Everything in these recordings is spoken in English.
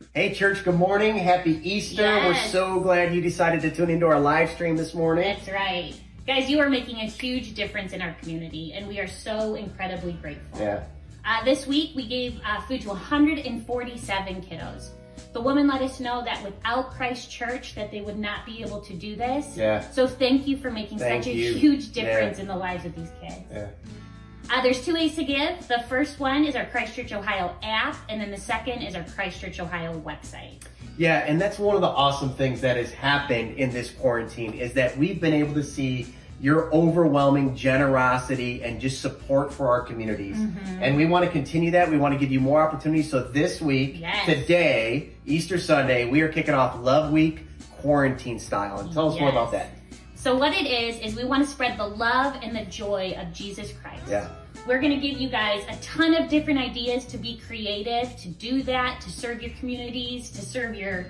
Hey, church, good morning. Happy Easter. Yes. We're so glad you decided to tune into our live stream this morning. That's right. Guys, you are making a huge difference in our community, and we are so incredibly grateful. Yeah. This week, we gave food to 147 kiddos. The woman let us know that without Christ Church, that they would not be able to do this. Yeah. So thank you for making such a huge difference in the lives of these kids. Yeah. There's two ways to give. The first one is our Christ Church Ohio app, and then the second is our Christ Church Ohio website. Yeah, and that's one of the awesome things that has happened in this quarantine is that we've been able to see your overwhelming generosity and just support for our communities. Mm-hmm. And we want to continue that. We want to give you more opportunities. So this week, today, Easter Sunday, we are kicking off Love Week quarantine style. And tell us more about that. So what it is we want to spread the love and the joy of Jesus Christ. Yeah. We're going to give you guys a ton of different ideas to be creative, to do that, to serve your communities, to serve your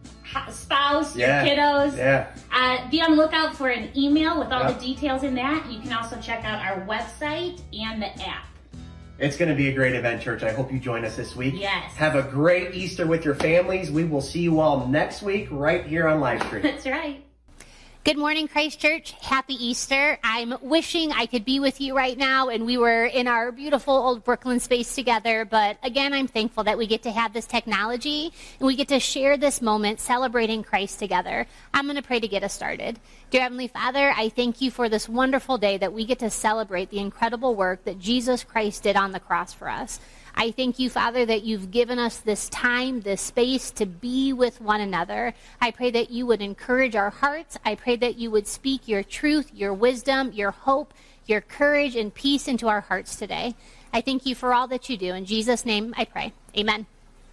spouse, your kiddos. Yeah. Be on the lookout for an email with all the details in that. You can also check out our website and the app. It's going to be a great event, church. I hope you join us this week. Yes. Have a great Easter with your families. We will see you all next week right here on Livestream. That's right. Good morning, Christ Church. Happy Easter. I'm wishing I could be with you right now and we were in our beautiful old Brooklyn space together. But again, I'm thankful that we get to have this technology and we get to share this moment celebrating Christ together. I'm going to pray to get us started. Dear Heavenly Father, I thank you for this wonderful day that we get to celebrate the incredible work that Jesus Christ did on the cross for us. I thank you, Father, that you've given us this time, this space to be with one another. I pray that you would encourage our hearts. I pray that you would speak your truth, your wisdom, your hope, your courage, and peace into our hearts today. I thank you for all that you do. In Jesus' name I pray. Amen.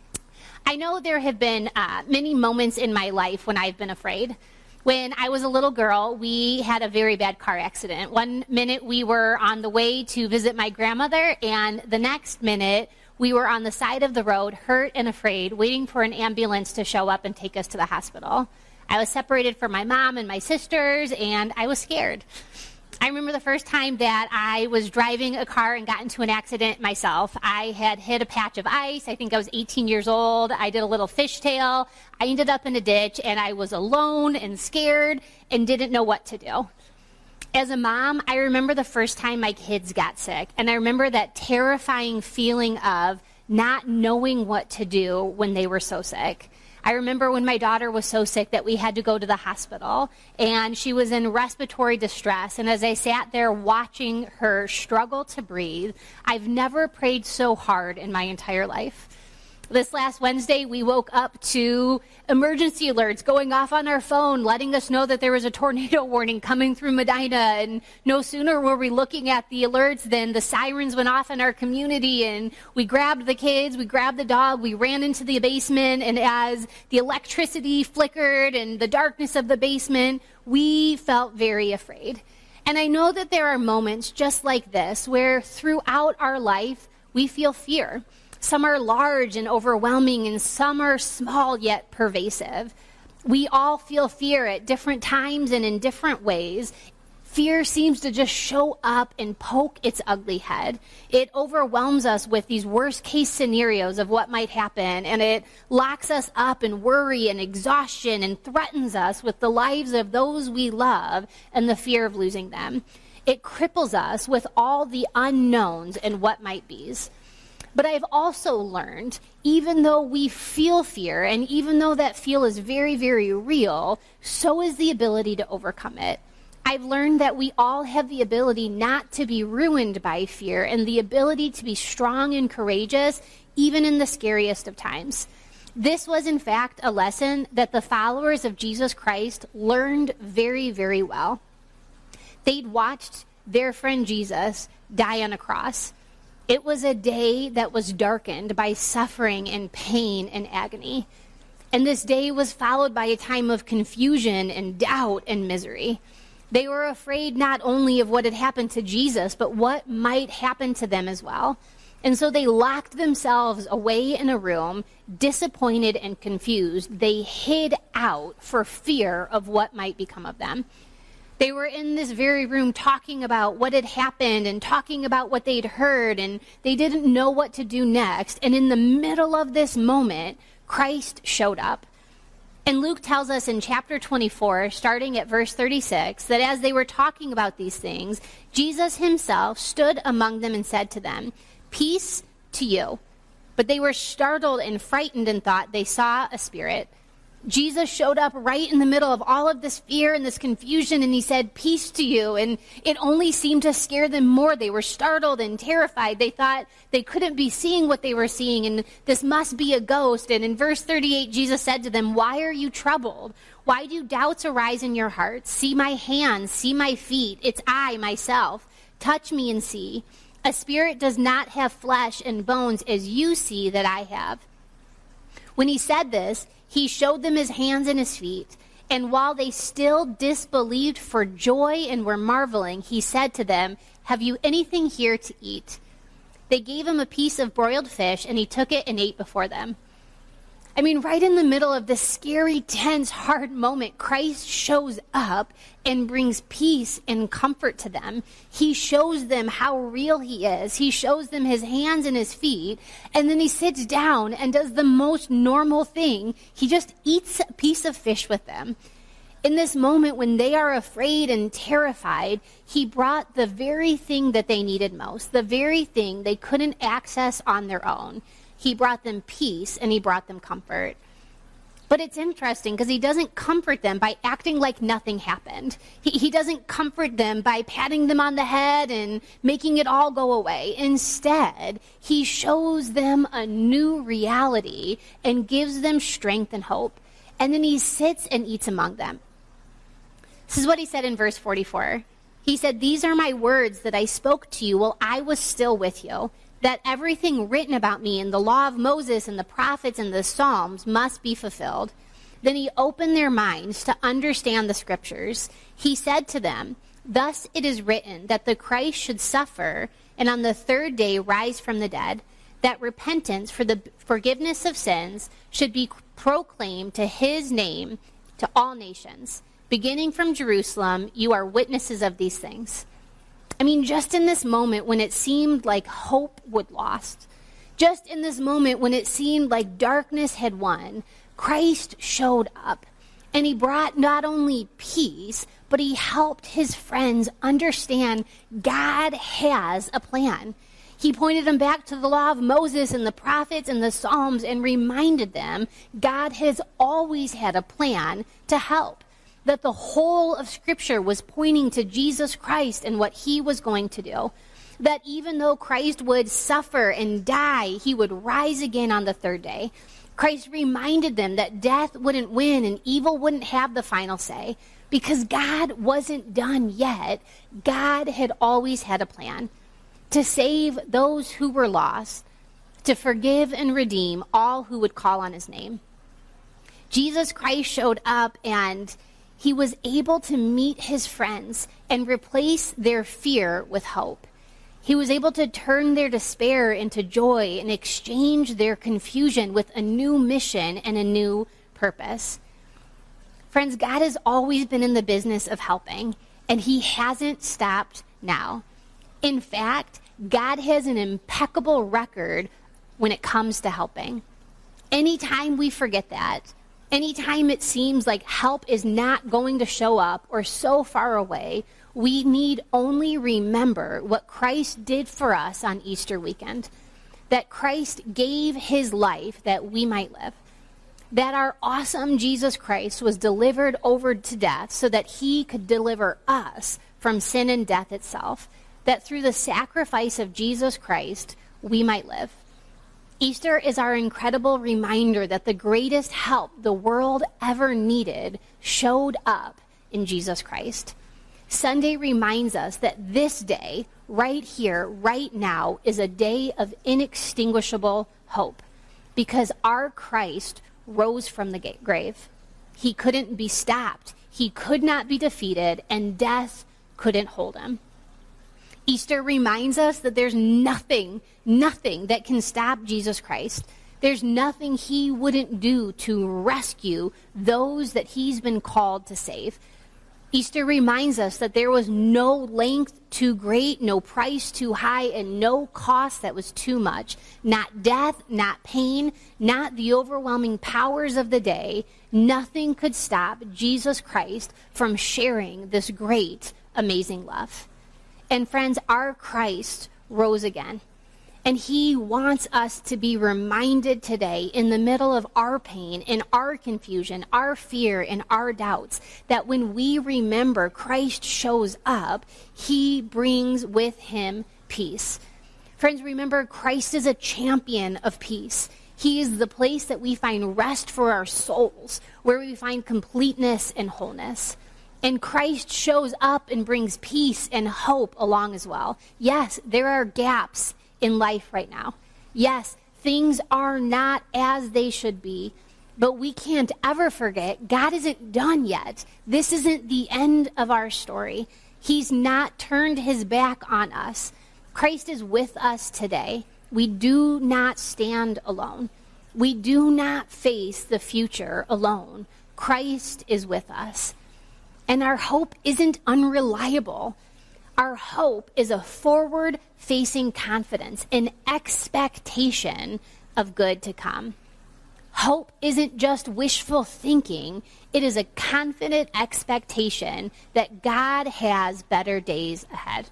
I know there have been many moments in my life when I've been afraid. When I was a little girl, we had a very bad car accident. One minute we were on the way to visit my grandmother, and the next minute we were on the side of the road, hurt and afraid, waiting for an ambulance to show up and take us to the hospital. I was separated from my mom and my sisters, and I was scared. I remember the first time that I was driving a car and got into an accident myself. I had hit a patch of ice. I think I was 18 years old. I did a little fishtail. I ended up in a ditch, and I was alone and scared and didn't know what to do. As a mom, I remember the first time my kids got sick, and I remember that terrifying feeling of not knowing what to do when they were so sick. I remember when my daughter was so sick that we had to go to the hospital, and she was in respiratory distress. And as I sat there watching her struggle to breathe, I've never prayed so hard in my entire life. This last Wednesday, we woke up to emergency alerts going off on our phone, letting us know that there was a tornado warning coming through Medina. And no sooner were we looking at the alerts than the sirens went off in our community. And we grabbed the kids, we grabbed the dog, we ran into the basement. And as the electricity flickered and the darkness of the basement, we felt very afraid. And I know that there are moments just like this where throughout our life, we feel fear. Some are large and overwhelming, and some are small yet pervasive. We all feel fear at different times and in different ways. Fear seems to just show up and poke its ugly head. It overwhelms us with these worst-case scenarios of what might happen, and it locks us up in worry and exhaustion and threatens us with the lives of those we love and the fear of losing them. It cripples us with all the unknowns and what might be's. But I've also learned, even though we feel fear, and even though that feel is very, very real, so is the ability to overcome it. I've learned that we all have the ability not to be ruined by fear and the ability to be strong and courageous, even in the scariest of times. This was, in fact, a lesson that the followers of Jesus Christ learned very, very well. They'd watched their friend Jesus die on a cross. It was a day that was darkened by suffering and pain and agony. And this day was followed by a time of confusion and doubt and misery. They were afraid not only of what had happened to Jesus, but what might happen to them as well. And so they locked themselves away in a room, disappointed and confused. They hid out for fear of what might become of them. They were in this very room talking about what had happened and talking about what they'd heard, and they didn't know what to do next. And in the middle of this moment, Christ showed up. And Luke tells us in chapter 24, starting at verse 36, that as they were talking about these things, Jesus himself stood among them and said to them, "Peace to you." But they were startled and frightened and thought they saw a spirit. Jesus showed up right in the middle of all of this fear and this confusion, and he said, "Peace to you." And it only seemed to scare them more. They were startled and terrified. They thought they couldn't be seeing what they were seeing, and this must be a ghost. And in verse 38, Jesus said to them, "Why are you troubled? Why do doubts arise in your hearts? See my hands, see my feet. It's I, myself. Touch me and see. A spirit does not have flesh and bones as you see that I have." When he said this, he showed them his hands and his feet. And while they still disbelieved for joy and were marveling, he said to them, "Have you anything here to eat?" They gave him a piece of broiled fish, and he took it and ate before them. I mean, right in the middle of this scary, tense, hard moment, Christ shows up and brings peace and comfort to them. He shows them how real he is. He shows them his hands and his feet, and then he sits down and does the most normal thing. He just eats a piece of fish with them. In this moment when they are afraid and terrified, he brought the very thing that they needed most, the very thing they couldn't access on their own. He brought them peace, and he brought them comfort. But it's interesting because he doesn't comfort them by acting like nothing happened. He doesn't comfort them by patting them on the head and making it all go away. Instead, he shows them a new reality and gives them strength and hope. And then he sits and eats among them. This is what he said in verse 44. He said, "These are my words that I spoke to you while I was still with you, that everything written about me in the law of Moses and the prophets and the Psalms must be fulfilled." Then he opened their minds to understand the scriptures. He said to them, "Thus it is written that the Christ should suffer and on the third day rise from the dead, that repentance for the forgiveness of sins should be proclaimed to his name to all nations. Beginning from Jerusalem, you are witnesses of these things." I mean, just in this moment when it seemed like hope was lost, just in this moment when it seemed like darkness had won, Christ showed up. And he brought not only peace, but he helped his friends understand God has a plan. He pointed them back to the law of Moses and the prophets and the Psalms and reminded them God has always had a plan to help. That the whole of Scripture was pointing to Jesus Christ and what he was going to do. That even though Christ would suffer and die, he would rise again on the third day. Christ reminded them that death wouldn't win and evil wouldn't have the final say. Because God wasn't done yet. God had always had a plan to save those who were lost, to forgive and redeem all who would call on his name. Jesus Christ showed up and he was able to meet his friends and replace their fear with hope. He was able to turn their despair into joy and exchange their confusion with a new mission and a new purpose. Friends, God has always been in the business of helping, and he hasn't stopped now. In fact, God has an impeccable record when it comes to helping. Anytime we forget that, anytime it seems like help is not going to show up or so far away, we need only remember what Christ did for us on Easter weekend. That Christ gave his life that we might live. That our awesome Jesus Christ was delivered over to death so that he could deliver us from sin and death itself. That through the sacrifice of Jesus Christ, we might live. Easter is our incredible reminder that the greatest help the world ever needed showed up in Jesus Christ. Sunday reminds us that this day, right here, right now, is a day of inextinguishable hope because our Christ rose from the grave. He couldn't be stopped. He could not be defeated, and death couldn't hold him. Easter reminds us that there's nothing that can stop Jesus Christ. There's nothing he wouldn't do to rescue those that he's been called to save. Easter reminds us that there was no length too great, no price too high, and no cost that was too much. Not death, not pain, not the overwhelming powers of the day. Nothing could stop Jesus Christ from sharing this great, amazing love. And friends, our Christ rose again. And he wants us to be reminded today, in the middle of our pain, in our confusion, our fear, and our doubts, that when we remember Christ shows up, he brings with him peace. Friends, remember, Christ is a champion of peace. He is the place that we find rest for our souls, where we find completeness and wholeness. And Christ shows up and brings peace and hope along as well. Yes, there are gaps in life right now. Yes, things are not as they should be, but we can't ever forget God isn't done yet. This isn't the end of our story. He's not turned his back on us. Christ is with us today. We do not stand alone. We do not face the future alone. Christ is with us. And our hope isn't unreliable. Our hope is a forward-facing confidence, an expectation of good to come. Hope isn't just wishful thinking. It is a confident expectation that God has better days ahead.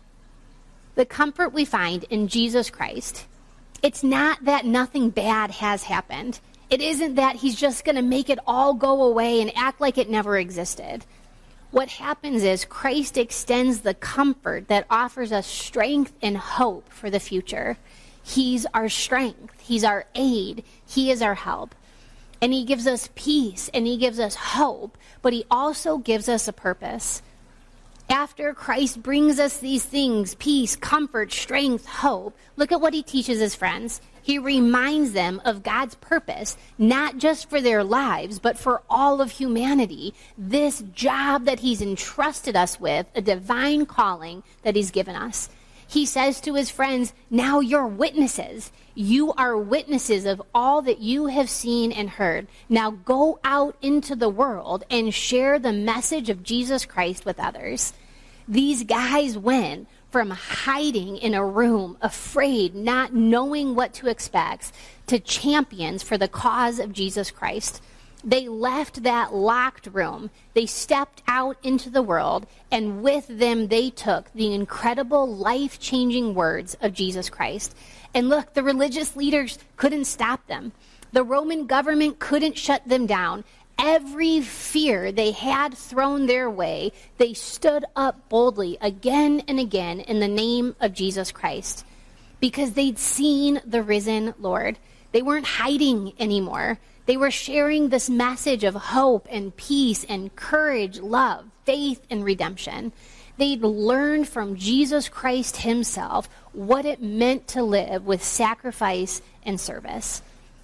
The comfort we find in Jesus Christ, it's not that nothing bad has happened. It isn't that he's just going to make it all go away and act like it never existed. What happens is Christ extends the comfort that offers us strength and hope for the future. He's our strength. He's our aid. He is our help. And he gives us peace and he gives us hope, but he also gives us a purpose. After Christ brings us these things, peace, comfort, strength, hope, look at what he teaches his friends. He reminds them of God's purpose, not just for their lives, but for all of humanity. This job that he's entrusted us with, a divine calling that he's given us. He says to his friends, now you're witnesses. You are witnesses of all that you have seen and heard. Now go out into the world and share the message of Jesus Christ with others. These guys went from hiding in a room, afraid, not knowing what to expect, to champions for the cause of Jesus Christ. They left that locked room. They stepped out into the world, and with them they took the incredible, life-changing words of Jesus Christ. And look, the religious leaders couldn't stop them. The Roman government couldn't shut them down. Every fear they had thrown their way, they stood up boldly again and again in the name of Jesus Christ, because they'd seen the risen Lord. They weren't hiding anymore. They were sharing this message of hope and peace and courage, love, faith, and redemption. They'd learned from Jesus Christ himself what it meant to live with sacrifice and service.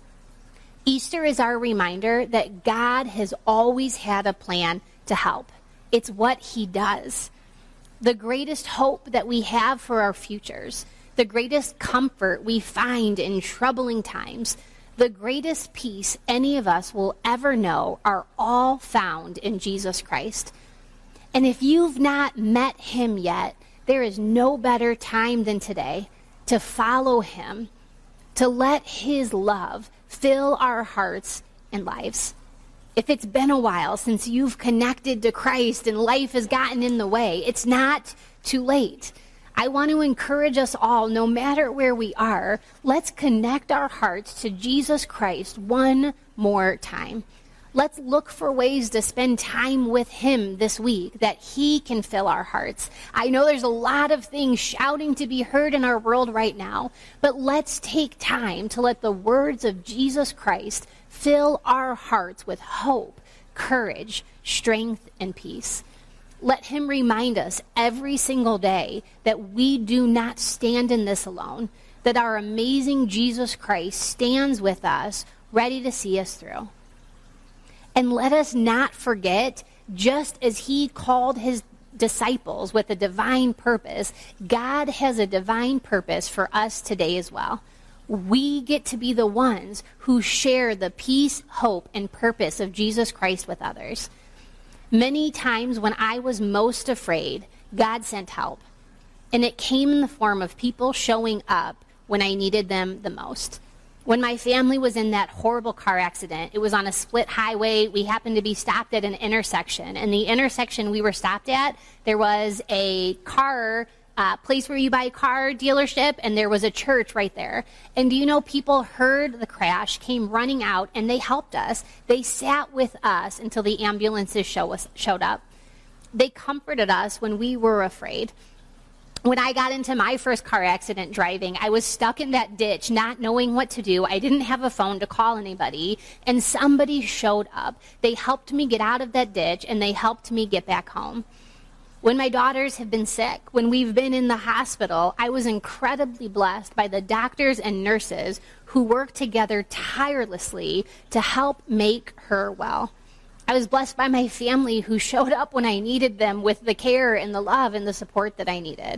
Easter is our reminder that God has always had a plan to help. It's what he does. The greatest hope that we have for our futures, the greatest comfort we find in troubling times, the greatest peace any of us will ever know are all found in Jesus Christ. And if you've not met him yet, there is no better time than today to follow him, to let his love fill our hearts and lives. If it's been a while since you've connected to Christ and life has gotten in the way, it's not too late. I want to encourage us all, no matter where we are, let's connect our hearts to Jesus Christ one more time. Let's look for ways to spend time with him this week that he can fill our hearts. I know there's a lot of things shouting to be heard in our world right now, but let's take time to let the words of Jesus Christ fill our hearts with hope, courage, strength, and peace. Let him remind us every single day that we do not stand in this alone, that our amazing Jesus Christ stands with us, ready to see us through. And let us not forget, just as he called his disciples with a divine purpose, God has a divine purpose for us today as well. We get to be the ones who share the peace, hope, and purpose of Jesus Christ with others. Many times when I was most afraid, God sent help. And it came in the form of people showing up when I needed them the most. When my family was in that horrible car accident, it was on a split highway. We happened to be stopped at an intersection. And the intersection we were stopped at, there was a car place where you buy a car dealership, and there was a church right there. And do you know, people heard the crash, came running out, and they helped us. They sat with us until the ambulances showed up. They comforted us when we were afraid. When I got into my first car accident driving, I was stuck in that ditch, not knowing what to do. I didn't have a phone to call anybody, and somebody showed up. They helped me get out of that ditch, and they helped me get back home. When my daughters have been sick, when we've been in the hospital, I was incredibly blessed by the doctors and nurses who worked together tirelessly to help make her well. I was blessed by my family who showed up when I needed them with the care and the love and the support that I needed.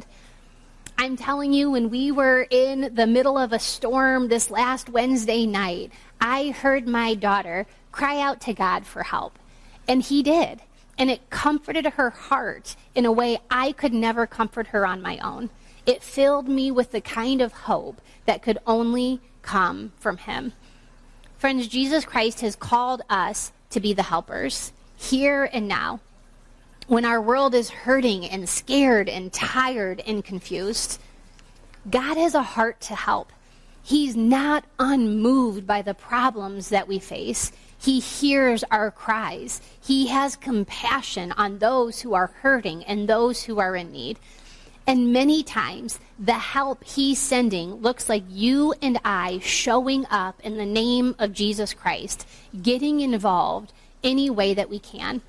I'm telling you, when we were in the middle of a storm this last Wednesday night, I heard my daughter cry out to God for help. And he did. And it comforted her heart in a way I could never comfort her on my own. It filled me with the kind of hope that could only come from him. Friends, Jesus Christ has called us to be the helpers, here and now. When our world is hurting and scared and tired and confused, God has a heart to help. He's not unmoved by the problems that we face. He hears our cries. He has compassion on those who are hurting and those who are in need. And many times, the help he's sending looks like you and I showing up in the name of Jesus Christ, getting involved any way that we can.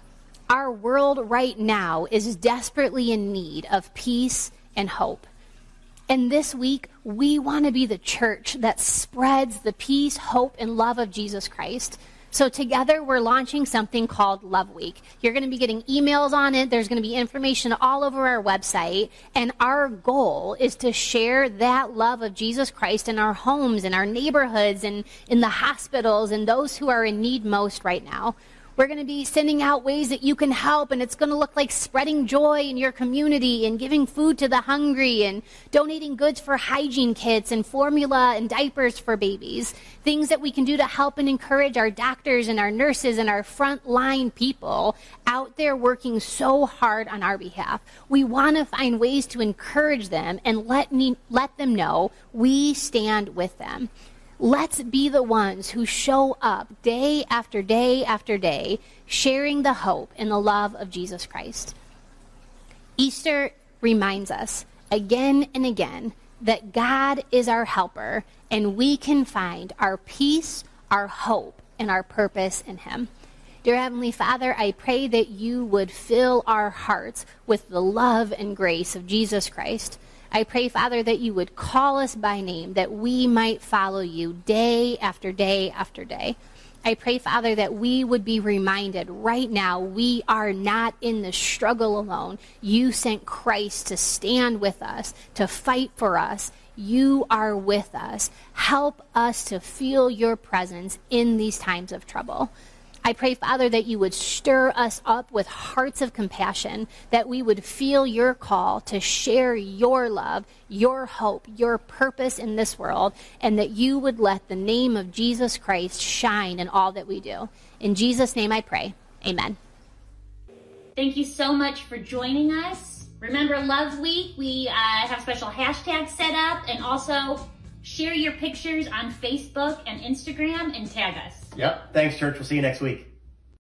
Our world right now is desperately in need of peace and hope. And this week, we want to be the church that spreads the peace, hope, and love of Jesus Christ. So together, we're launching something called Love Week. You're going to be getting emails on it. There's going to be information all over our website. And our goal is to share that love of Jesus Christ in our homes, in our neighborhoods, and in the hospitals, and those who are in need most right now. We're going to be sending out ways that you can help, and it's going to look like spreading joy in your community and giving food to the hungry and donating goods for hygiene kits and formula and diapers for babies. Things that we can do to help and encourage our doctors and our nurses and our frontline people out there working so hard on our behalf. We want to find ways to encourage them and let them know we stand with them. Let's be the ones who show up day after day after day, sharing the hope and the love of Jesus Christ. Easter reminds us again and again that God is our helper, and we can find our peace, our hope, and our purpose in him. Dear Heavenly Father, I pray that you would fill our hearts with the love and grace of Jesus Christ. I pray, Father, that you would call us by name, that we might follow you day after day after day. I pray, Father, that we would be reminded right now we are not in the struggle alone. You sent Christ to stand with us, to fight for us. You are with us. Help us to feel your presence in these times of trouble. I pray, Father, that you would stir us up with hearts of compassion, that we would feel your call to share your love, your hope, your purpose in this world, and that you would let the name of Jesus Christ shine in all that we do. In Jesus' name I pray. Amen. Thank you so much for joining us. Remember Love Week, we have special hashtags set up, and also share your pictures on Facebook and Instagram and tag us. Yep. Thanks, church. We'll see you next week.